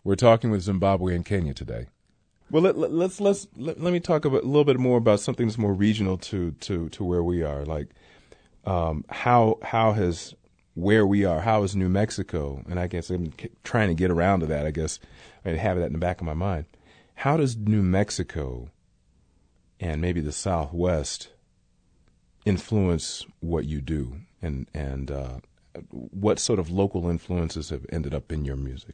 We're talking with Zimbabwe and Kenya today. Well, let me talk a little bit more about something that's more regional to where we are. Like, how has where we are? How is New Mexico? And I guess I'm trying to get around to that. I guess I have that in the back of my mind. How does New Mexico and maybe the Southwest influence what you do, and what sort of local influences have ended up in your music?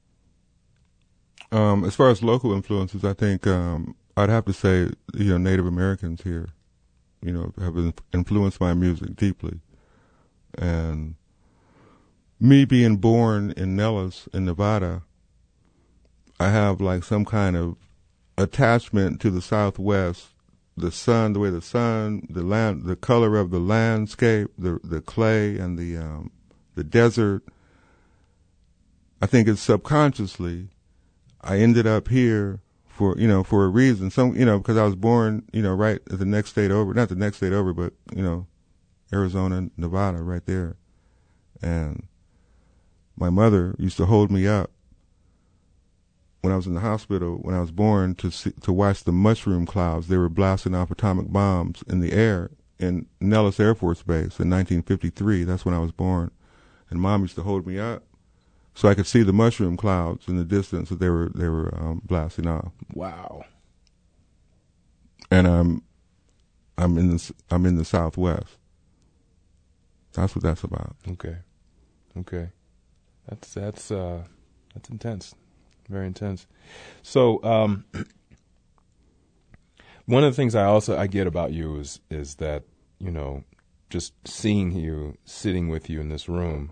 As far as local influences, I think I'd have to say, Native Americans here, have influenced my music deeply. And me being born in Nellis, in Nevada, I have like some kind of attachment to the Southwest. The sun, the way the sun, the land, the color of the landscape, the clay and the desert. I think it's subconsciously I ended up here for a reason. Because I was born, right at the next state over, not the next state over, but, Arizona, Nevada, right there. And my mother used to hold me up when I was in the hospital, when I was born, to watch the mushroom clouds. They were blasting off atomic bombs in the air in Nellis Air Force Base in 1953. That's when I was born. And Mom used to hold me up so I could see the mushroom clouds in the distance that they were blasting off. Wow. And I'm in the Southwest. That's what that's about. Okay. That's intense. Very intense. So, one of the things I get about you is that, just seeing you, sitting with you in this room,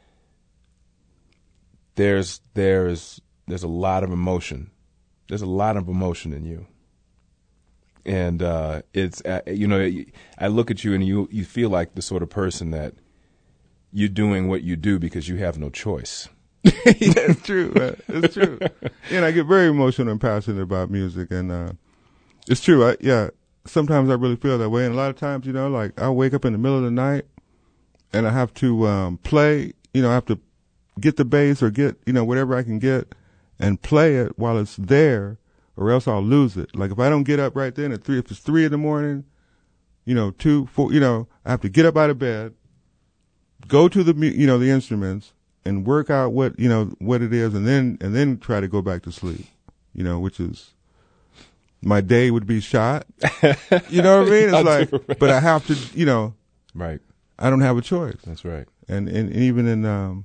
there's a lot of emotion. There's a lot of emotion in you. And it's I look at you and you feel like the sort of person that you're doing what you do because you have no choice. It's true. It's true. And I get very emotional and passionate about music, and it's true. Sometimes I really feel that way, and a lot of times, like I wake up in the middle of the night, and I have to play. I have to get the bass or get whatever I can get, and play it while it's there, or else I'll lose it. Like if I don't get up right then at 3, if it's 3 a.m, 2, 4, I have to get up out of bed, go to the instruments, and work out what it is, and then try to go back to sleep, which is my day would be shot. You know what I mean? It's like, but I have to, right. I don't have a choice. That's right. And even in,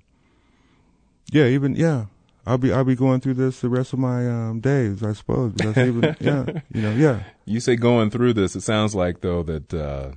I'll be going through this the rest of my days, I suppose. Because even, You say going through this. It sounds like though that.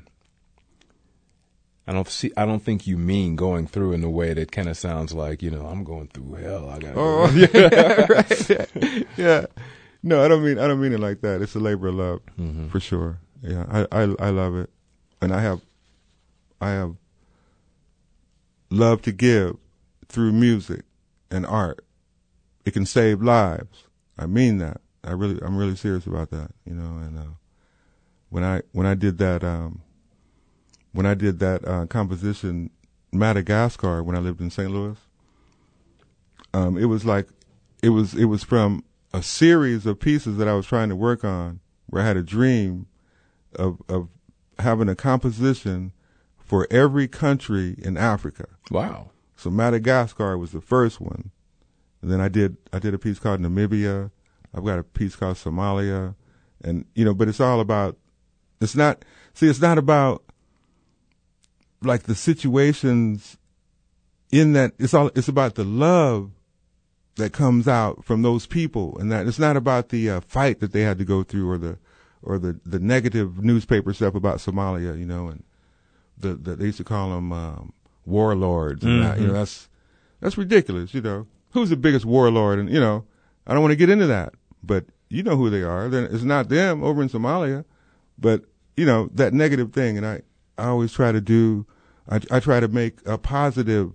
I don't think you mean going through in a way that kind of sounds like, I'm going through hell. I gotta go. Yeah, right. Yeah. No, I don't mean it like that. It's a labor of love, for sure. Yeah, I love it, and I have love to give through music and art. It can save lives. I mean that. I'm really serious about that. And when I did that. When I did that composition, Madagascar, when I lived in St. Louis, it was from a series of pieces that I was trying to work on, where I had a dream of having a composition for every country in Africa. Wow! So Madagascar was the first one, and then I did a piece called Namibia. I've got a piece called Somalia, and but it's all about. It's not about like the situations in that. It's about the love that comes out from those people, and that it's not about the fight that they had to go through or the negative newspaper stuff about Somalia, and they used to call them warlords, and that's ridiculous. Who's the biggest warlord? And I don't want to get into that, but you know who they are. Then it's not them over in Somalia, but that negative thing, and I always try to do. I try to make a positive,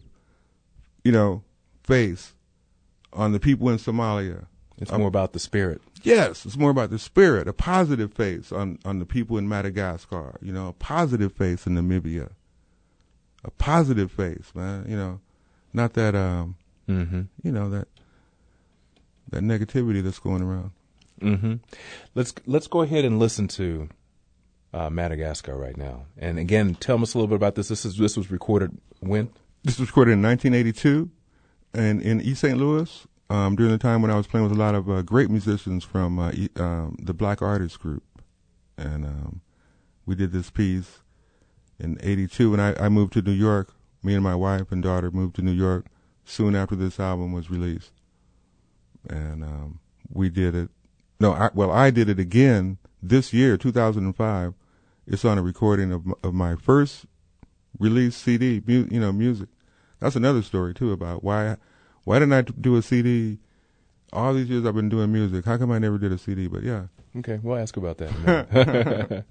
face on the people in Somalia. It's more about the spirit. Yes, it's more about the spirit. A positive face on the people in Madagascar. A positive face in Namibia. A positive face, man. Not that that that negativity that's going around. Mm-hmm. Let's go ahead and listen to Madagascar right now. And again, tell us a little bit about this. This was recorded when? This was recorded in 1982, and in East St. Louis, during the time when I was playing with a lot of great musicians from the Black Artists Group, and we did this piece in '82. And I moved to New York. Me and my wife and daughter moved to New York soon after this album was released, and we did it. I did it again this year, 2005. It's on a recording of my first release CD, music. That's another story too about why didn't I do a CD? All these years I've been doing music. How come I never did a CD? But yeah. Okay, we'll ask about that in a minute.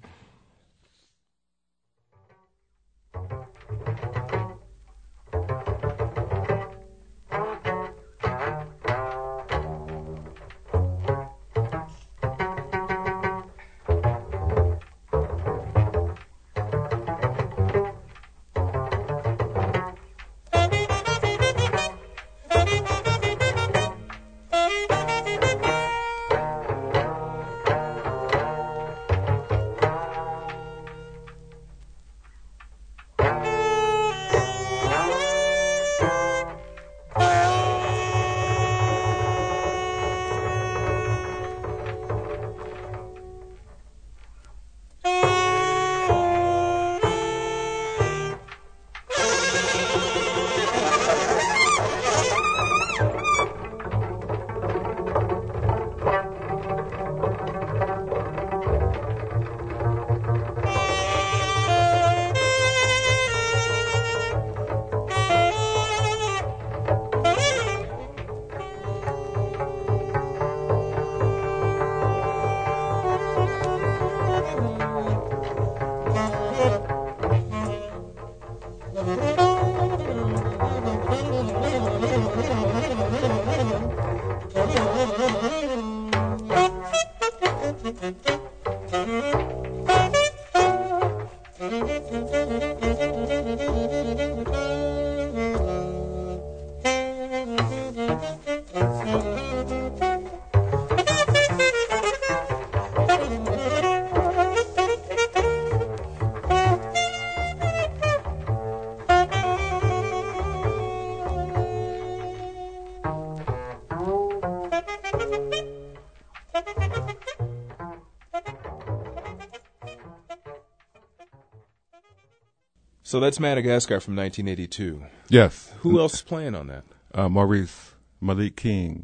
So that's Madagascar from 1982. Yes. Who else is playing on that? Maurice Malik King.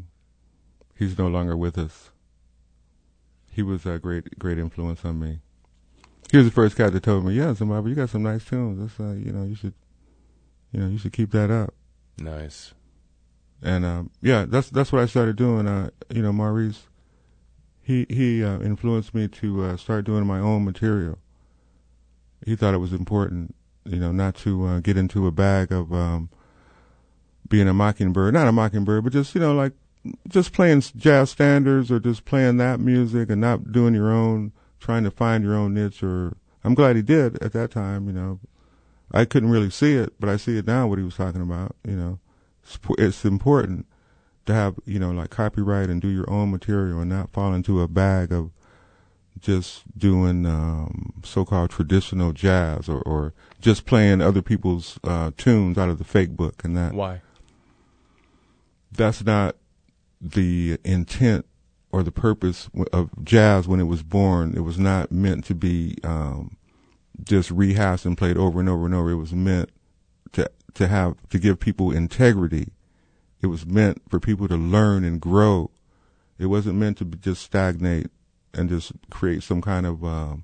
He's no longer with us. He was a great influence on me. He was the first guy that told me, "Yeah, Zimbabwe, you got some nice tunes. That's you should keep that up." Nice. And that's what I started doing. Maurice, he influenced me to start doing my own material. He thought it was important, not to get into a bag of being a mockingbird. Not a mockingbird, but just, just playing jazz standards or just playing that music and not doing your own, trying to find your own niche. Or I'm glad he did at that time, I couldn't really see it, but I see it now what he was talking about, It's important to have, like copyright and do your own material and not fall into a bag of just doing so-called traditional jazz or just playing other people's tunes out of the fake book and that. Why? That's not the intent or the purpose of jazz when it was born. It was not meant to be just rehashed and played over and over and over. It was meant to give people integrity. It was meant for people to learn and grow. It wasn't meant to just stagnate and just create some kind of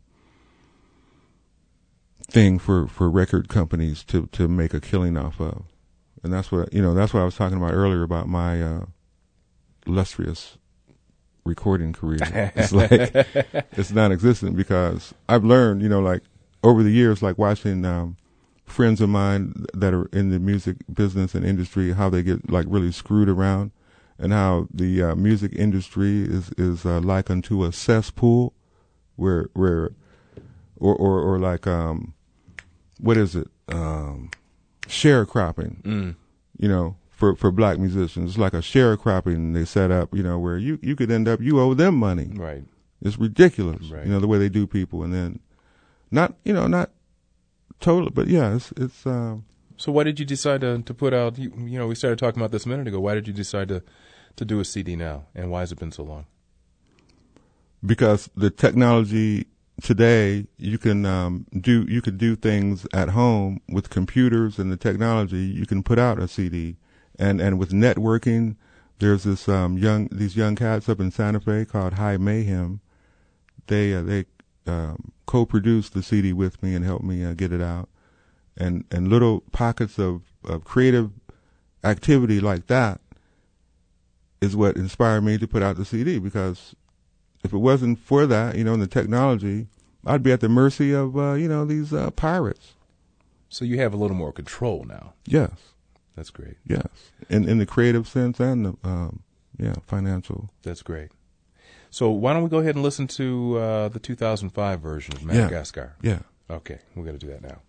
thing for record companies to make a killing off of. And that's what I was talking about earlier about my illustrious recording career. It's like it's non-existent because I've learned, over the years, like watching friends of mine that are in the music business and industry, how they get like really screwed around, and how the music industry is like unto a cesspool, where or like what is it? Sharecropping. for black musicians. It's like a sharecropping they set up, where you could end up, you owe them money. Right. It's ridiculous, Right. the way they do people. And then not totally, but yeah, it's So why did you decide to put out, we started talking about this a minute ago. Why did you decide to do a CD now? And why has it been so long? because the technology today, you can do things at home with computers and the technology. You can put out a CD, and with networking, there's these young cats up in Santa Fe called High Mayhem. They co-produced the CD with me and helped me get it out, and little pockets of creative activity like that is what inspired me to put out the CD, because if it wasn't for that, and the technology, I'd be at the mercy of, these pirates. So you have a little more control now. Yes. That's great. Yes. In the creative sense and the, financial. That's great. So why don't we go ahead and listen to the 2005 version of Madagascar? Yeah. Okay, we're going to do that now.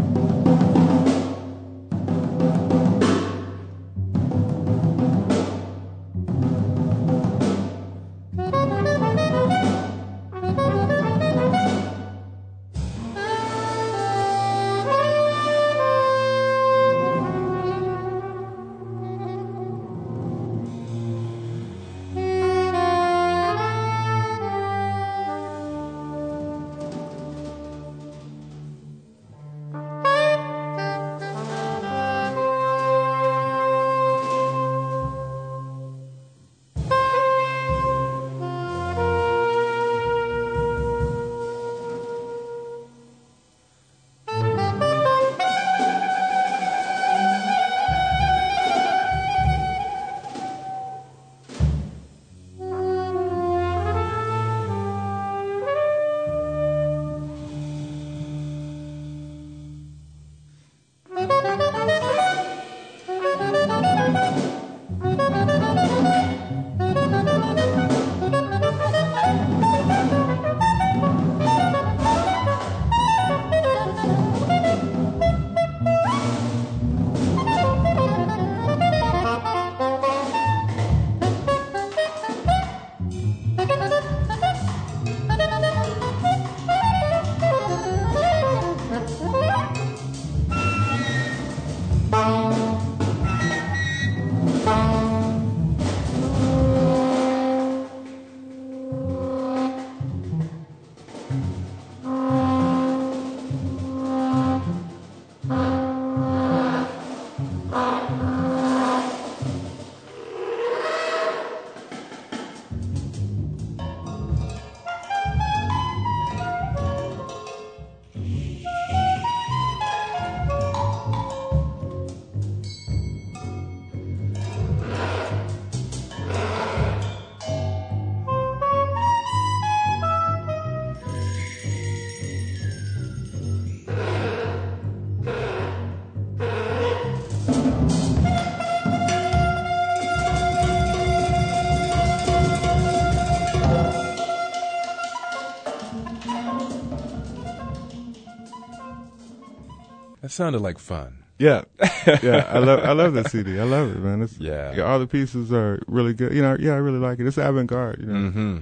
That sounded like fun. Yeah, yeah. I love that CD. I love it, man. Yeah. All the pieces are really good. I really like it. It's avant-garde. Mm-hmm.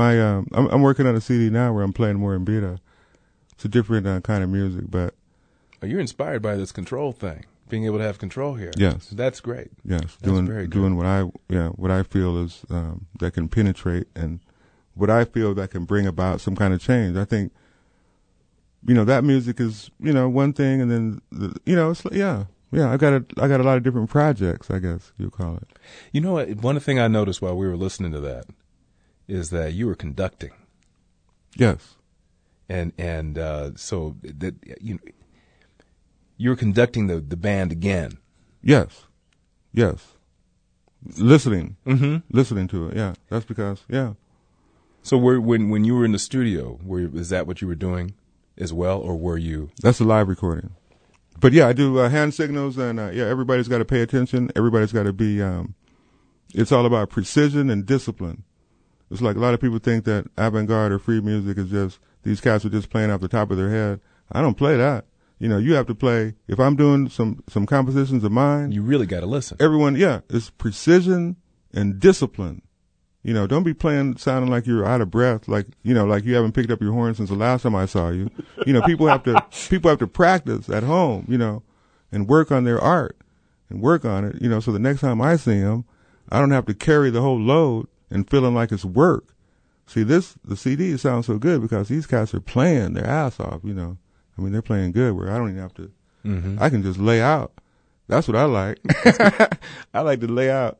I'm working on a CD now where I'm playing more mbira. It's a different kind of music, but you're inspired by this control thing, being able to have control here. Yes, that's great. Yes, that's very good. Doing what I feel is that can penetrate, and what I feel that can bring about some kind of change. I think. That music is, one thing, and then, it's yeah. I got a lot of different projects, I guess you call it. You know what? One thing I noticed while we were listening to that is that you were conducting. Yes. And so that you were conducting the band again. Yes. Listening. Mm-hmm. Listening to it. Yeah. That's because So when you were in the studio, is that what you were doing as well, or were you? That's a live recording. But yeah, I do hand signals, and everybody's got to pay attention. Everybody's got to be. It's all about precision and discipline. It's like a lot of people think that avant-garde or free music is just these cats are just playing off the top of their head. I don't play that. You know, you have to play. If I'm doing some compositions of mine, you really got to listen. Everyone, it's precision and discipline. You know, don't be playing sounding like you're out of breath, like you haven't picked up your horn since the last time I saw you. You know, people have to practice at home, you know, and work on their art and work on it, you know, so the next time I see them, I don't have to carry the whole load and feeling like it's work. See, the CD sounds so good because these cats are playing their ass off, you know. I mean, they're playing good where I don't even have to, I can just lay out. That's what I like. I like to lay out.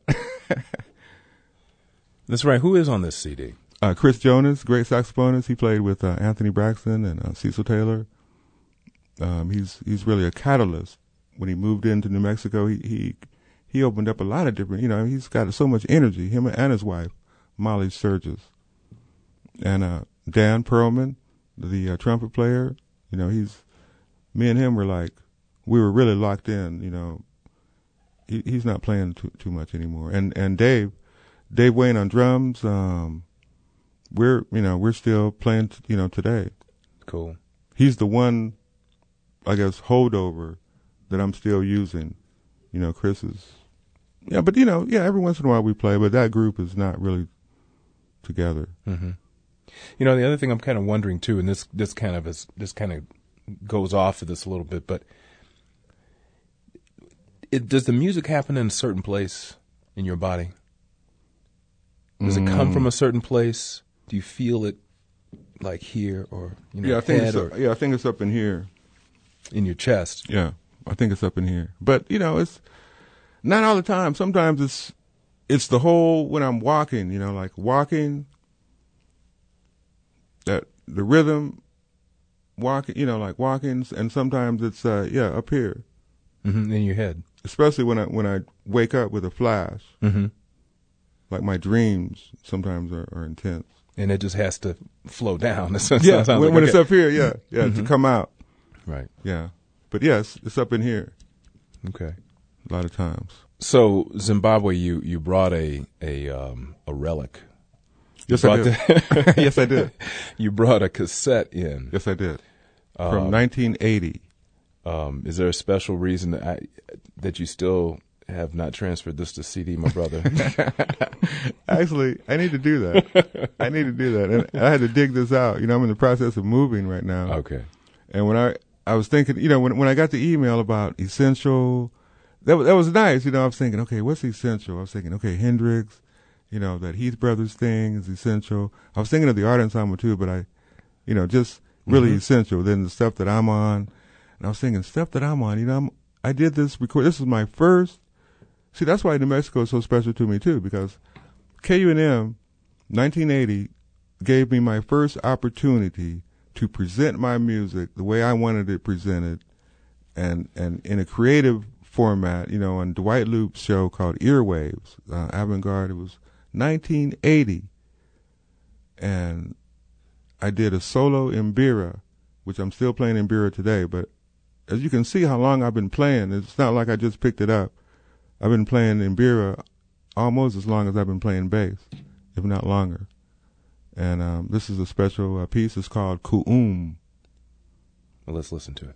That's right. Who is on this CD? Chris Jonas, great saxophonist. He played with Anthony Braxton and Cecil Taylor. He's really a catalyst. When he moved into New Mexico, he opened up a lot of different, you know, he's got so much energy, him and his wife, Molly Sturgis. And Dan Perlman, the trumpet player, you know, me and him were we were really locked in, you know. He's not playing too much anymore. And Dave Wayne on drums, we're still playing, you know, today. Cool. He's the one, I guess, holdover that I'm still using. You know, Chris is, but you know, every once in a while we play, but that group is not really together. Mm-hmm. You know, the other thing I'm kind of wondering too, and this kind of goes off of this a little bit, but does the music happen in a certain place in your body? Does it come from a certain place? Do you feel it like here or I think it's up in here, in your chest? Yeah, I think it's up in here, but you know, it's not all the time. Sometimes it's the whole when I'm walking, you know, like walking. That the rhythm, walking, you know, like walking, and sometimes it's up here, in your head. Especially when I wake up with a flash, like my dreams sometimes are intense, and it just has to flow down. When it's up here, to come out, right? Yeah, but yes, it's up in here. Okay, a lot of times. So Zimbabwe, you brought a relic. Yes, I did. Yes, I did. You brought a cassette in. Yes, I did. From 1980. Is there a special reason that you still have not transferred this to CD, my brother? Actually, I need to do that. And I had to dig this out. You know, I'm in the process of moving right now. Okay. And when I was thinking, you know, when I got the email about Essential, that was nice. You know, I was thinking, okay, what's Essential? I was thinking, okay, Hendrix. You know, that Heath Brothers thing is Essential. I was thinking of the Art Ensemble too, but just really Essential. Then the stuff that I'm on, and I was thinking stuff that I'm on. You know, I did this record. This is my first. See, that's why New Mexico is so special to me too, because KUNM, 1980, gave me my first opportunity to present my music the way I wanted it presented, and in a creative format. You know, on Dwight Loop's show called Earwaves, Avant-Garde. It was 1980, and I did a solo Mbira, which I'm still playing Mbira today, but as you can see how long I've been playing, it's not like I just picked it up. I've been playing Mbira almost as long as I've been playing bass, if not longer. And this is a special piece. It's called Ku'um. Well, let's listen to it.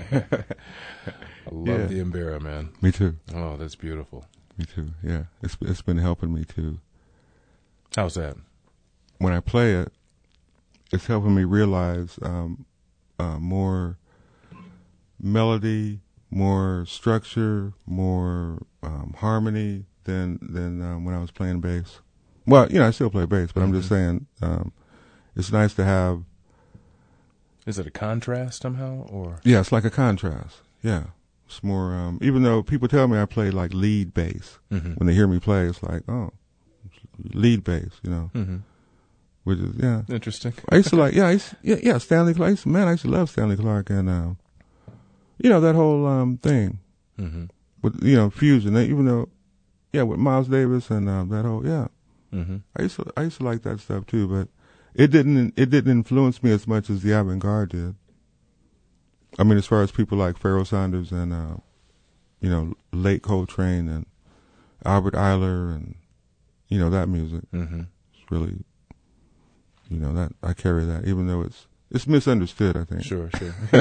I love the Mbira, man. Me too. Oh, that's beautiful. Me too. Yeah, it's been helping me too. How's that? When I play it, it's helping me realize more melody, more structure, more harmony than when I was playing bass. Well, I still play bass, but I'm just saying it's nice to have. Is it a contrast somehow, or? Yeah, it's like a contrast. Yeah, it's more. Even though people tell me I play like lead bass, when they hear me play, it's like, oh, lead bass, which is interesting. I used to like, Stanley Clarke. I used to love Stanley Clarke, and that whole thing with fusion. Even though, with Miles Davis and that whole I used to like that stuff too, but it didn't influence me as much as the avant-garde did. I mean, as far as people like Pharoah Sanders and late Coltrane and Albert Ayler and that music. It's really that I carry that, even though it's misunderstood, I think. Sure.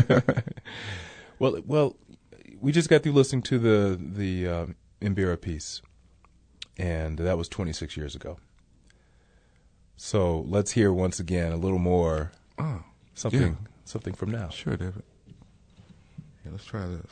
Well, we just got through listening to the Mbira piece, and that was 26 years ago. So let's hear once again a little more something from now. Sure, David. Yeah, let's try this.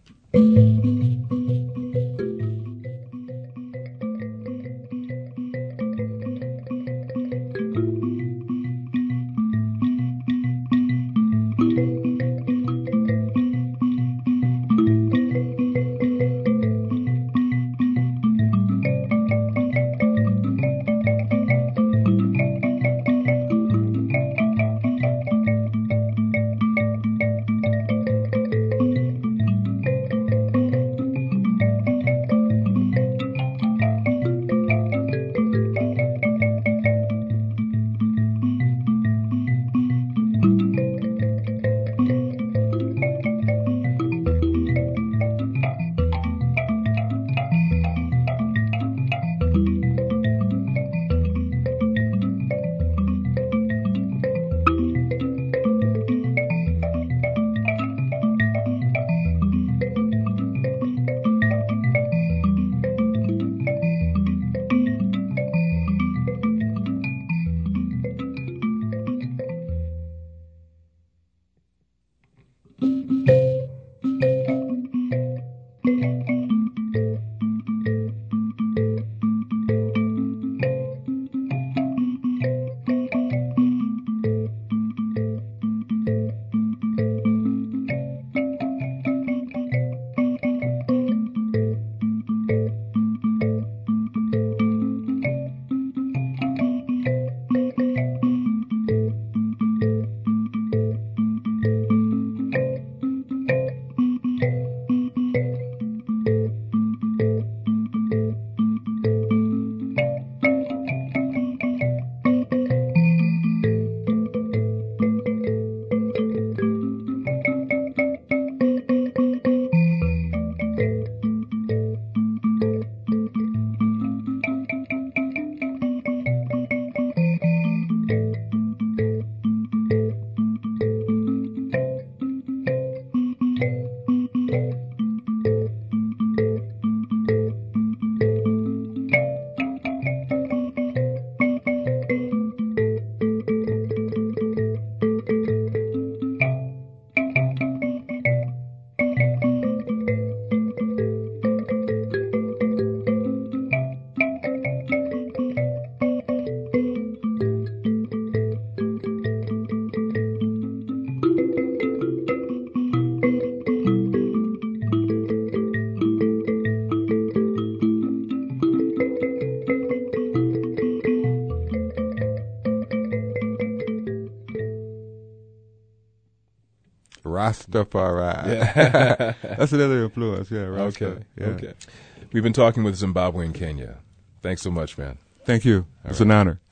Rastafari. Yeah. That's another influence. Yeah. Rasta. Okay. Yeah. Okay. We've been talking with Zimbabwe and Kenya. Thanks so much, man. Thank you. It's an honor.